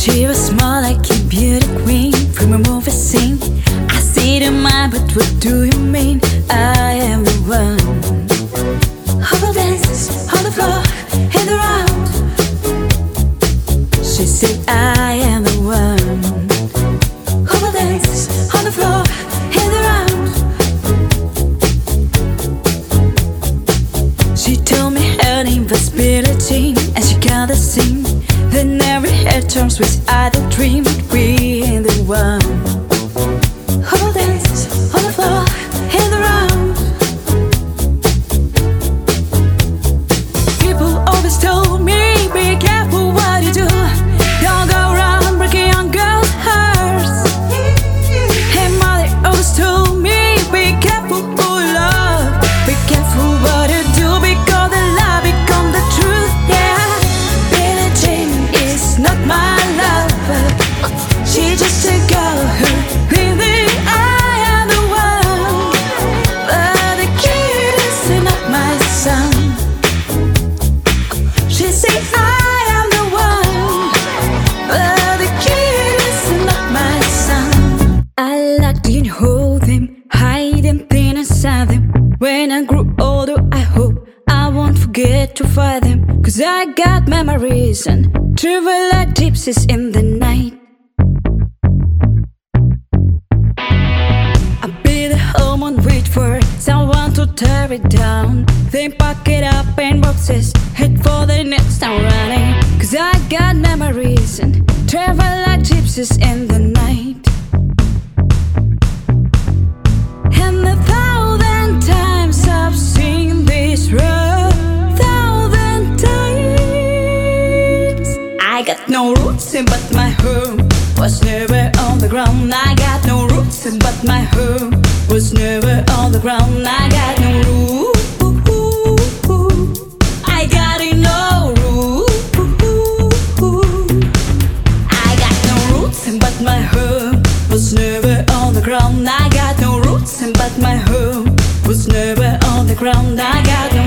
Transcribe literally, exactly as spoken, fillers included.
She was more like a beauty queen from a movie scene. I see the mind, but what do you mean? I am the one who will dance on the floor, hit the round. She said I am the one who will dance on the floor, hit the round. She told me her name was Billie Jean, and she got a sing. Then every head turns with either dream. Being the one who will dance on the floor, hit the round. People always told me, be careful what you do. Don't go around breaking young girls' hearts. Hey, mother always told me, be careful who you love. Be careful what you do, because the lie become the truth. Yeah, Billie Jean is not my lover. She's just a girl who really I am the one. But the kid is not my son. She say I am the one, but the kid is not my son. I like to hold them, hide them, thin inside them. When I grow older, I hope I won't forget to find them. Cause I got memories and travel like gypsies in the night. I'll be the home and wait for someone to tear it down. Then pack it up in boxes, head for the next town running. Cause I got memories and travel like gypsies in the night. And a thousand times I've seen this road, thousand times. I got no roots, but my home was never on the ground. I got no roots, but my home was never on the ground. I got no roots. I got no roots. I got no roots, but my home was never on the ground. I got no roots, but my home was never on the ground. I got no